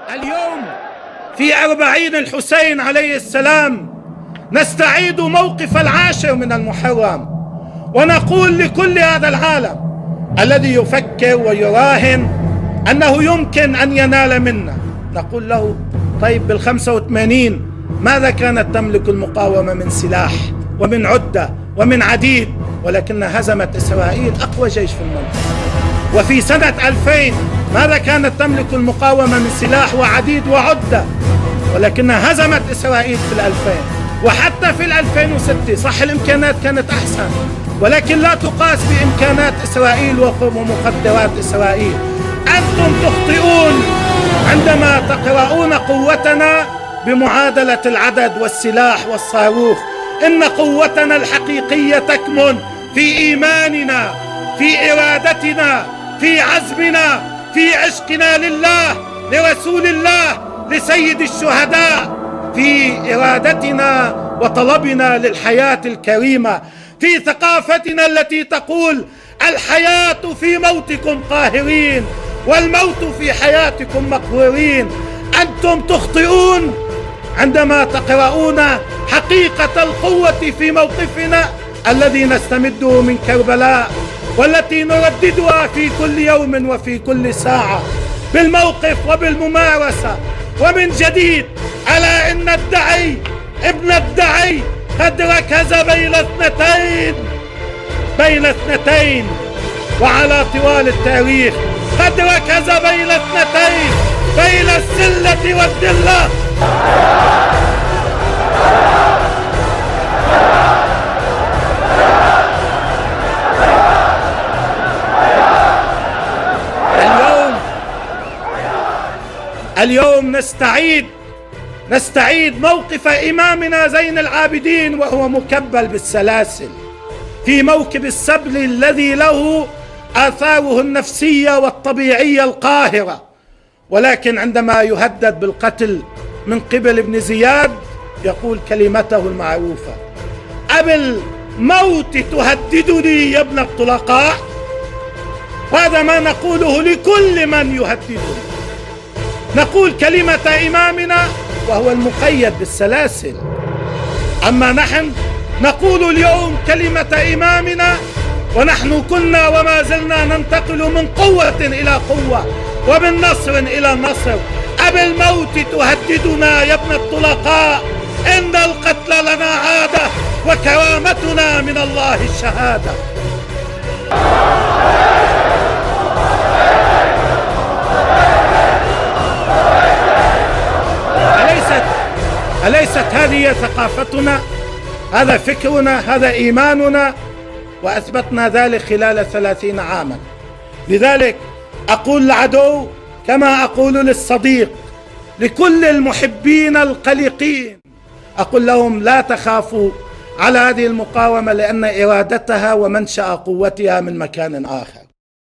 اليوم في 40 الحسين عليه السلام نستعيد موقف 10 من المحرم، ونقول لكل هذا العالم الذي يفكر ويراهن أنه يمكن أن ينال منا، نقول له طيب بال85 ماذا كانت تملك المقاومة من سلاح ومن عدة ومن عديد، ولكنها هزمت إسرائيل أقوى جيش في المنطقة. وفي سنة 2000 ماذا كانت تملك المقاومة من سلاح وعديد وعدة، ولكنها هزمت إسرائيل في 2000. وحتى في 2006 صح الإمكانات كانت أحسن، ولكن لا تقاس بإمكانات إسرائيل ومقدرات إسرائيل. أنتم تخطئون عندما تقرؤون قوتنا بمعادلة العدد والسلاح والصاروخ. إن قوتنا الحقيقية تكمن في إيماننا، في إرادتنا، في عزمنا، في عشقنا لله، لرسول الله، لسيد الشهداء، في إرادتنا وطلبنا للحياة الكريمة، في ثقافتنا التي تقول الحياة في موتكم قاهرين والموت في حياتكم مقهورين. أنتم تخطئون عندما تقرؤون حقيقة القوة في موقفنا الذي نستمده من كربلاء، والتي نرددها في كل يوم وفي كل ساعة بالموقف وبالممارسة. ومن جديد ألا إن الدعي ابن الدعي قد ركز بين اثنتين، وعلى طوال التاريخ قد ركز بين اثنتين، بين السلة والذلة. اليوم نستعيد موقف إمامنا زين العابدين وهو مكبل بالسلاسل في موكب السبل الذي له آثاره النفسية والطبيعية القاهرة، ولكن عندما يهدد بالقتل من قبل ابن زياد يقول كلمته المعروفة: أبالموت تهددني يا ابن الطلقاء. وهذا ما نقوله لكل من يهددنا. نقول كلمة إمامنا وهو المقيد بالسلاسل، أما نحن نقول اليوم كلمة إمامنا ونحن كنا وما زلنا ننتقل من قوة إلى قوة ومن نصر إلى نصر. أبالموت تهددنا يا ابن الطلقاء، إن القتل لنا عادة وكرامتنا من الله الشهادة. أليست هذه ثقافتنا؟ هذا فكرنا، هذا إيماننا، وأثبتنا ذلك خلال 30 عاما. لذلك أقول للعدو كما أقول للصديق، لكل المحبين القلقين أقول لهم لا تخافوا على هذه المقاومة، لأن إرادتها ومنشأ قوتها من مكان آخر.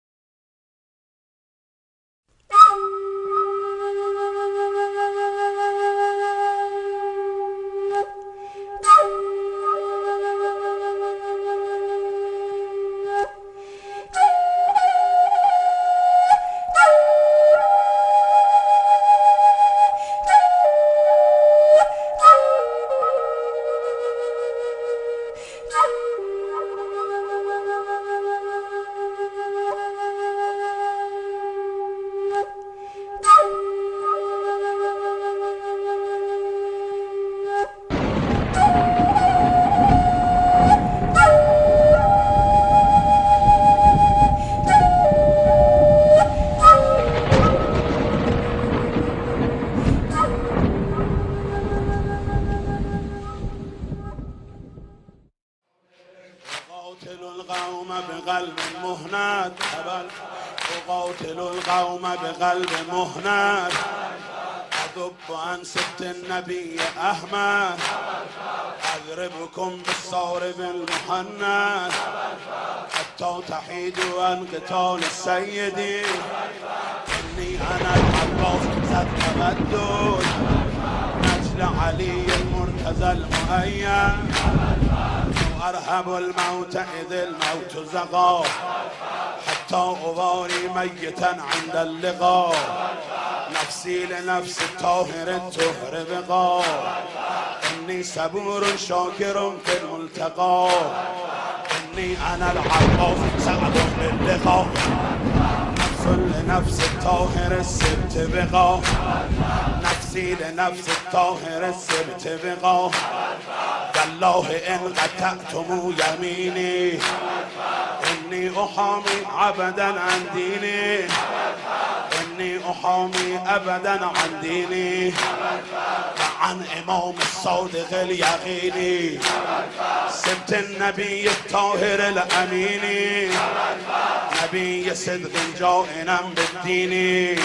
أقاتل القوم بقلب مهنات، أذب عن سبت النبي أحمد، أضربكم بالصور بالمحنات، حتى تحيدوا عن قتال السيد. إني أنا العباس زد تبدد، نجل علي المرتزى المؤيد، وأرهب الموت إذ الموت زغى، حتى أباري ميتا عند اللقاء. نفسی لنفس طاهر الطهر بقا انی صبور شاکر فی الملتقا انی انا العباس سعد باللقا نفس لنفس طاهر السبت بقا نفسی لنفس طاهر السبت بقا والله ان قطعتم یمینی انی احامی ابدا عن دینی انی احامی ابدا عن دینی عن امام الصادق الیقینی سبت النبی الطاهر الامینی نبی صدق جائنا بالدینی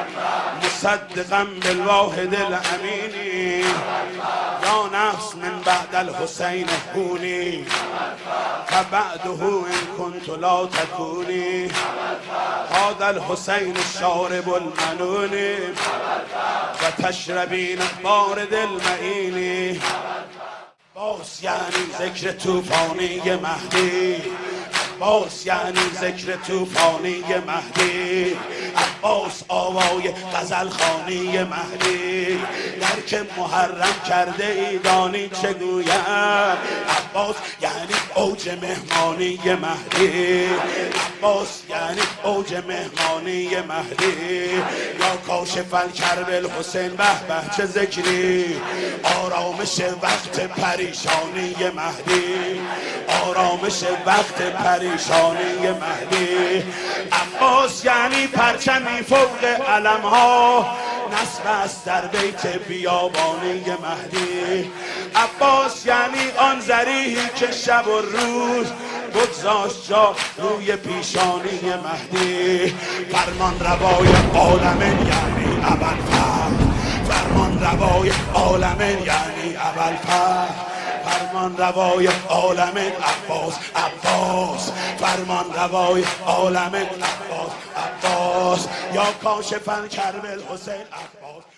مصدقا بالواحد الامینی یا نفس من بعد الحسین هونی فبعده ان كنت لا تكوني هذا الحسين الشارب المنون وتشربين بارد المعين عباس یعنی ذکر طوفانی مهدی عباس یعنی ذکر طوفانی مهدی عباس آوای غزل خوانی مهدی در که محرم کرده ای دانی چه گویم عباس یعنی اوج مهمانی مهدی عباس یعنی اوج مهمانی مهدی یا کاشف الکرب الحسین به به چه ذکری آرامش وقت پریشانی مهدی آرامش وقت پریشانی مهدی عباس یعنی پرچمی فوق علم ها نصب است در بیت بیابانی مهدی عباس یعنی آن ذریحی که شب و روز بگذاشت جا روی پیشانی مهدی فرمان روای عالم یعنی ابوالفضل فرمان روای عالم یعنی ابوالفضل فرمان روای عالم عباس عباس فرمان روای عالم عباس عباس یا کاشف الکرب الحسین عباس